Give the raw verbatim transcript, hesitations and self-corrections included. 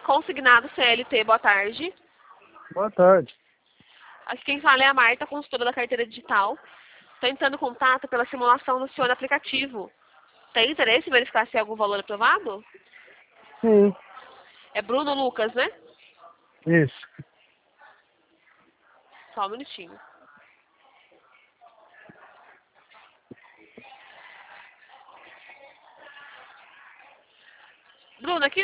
Consignado C L T, boa tarde. Boa tarde. Aqui quem fala é a Marta, consultora da carteira digital. Estou entrando em contato pela simulação do senhor no aplicativo. Tem interesse em verificar se é algum valor aprovado? Sim. É Bruno Lucas, né? Isso. Só um minutinho. Bruno, aqui